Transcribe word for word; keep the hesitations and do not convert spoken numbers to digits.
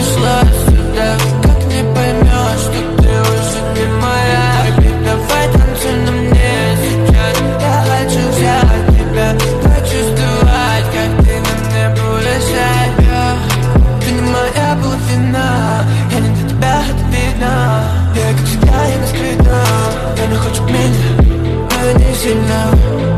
пришла сюда. Как не поймешь, что ты уже не моя? Baby, давай танцуй на мне сейчас. Я хочу взять тебя, почувствовать, как ты на мне будешь. Я, ты не моя половина, я не для тебя, это видно. Я как всегда, я не скрытно. Я не хочу меня, но я не сильно.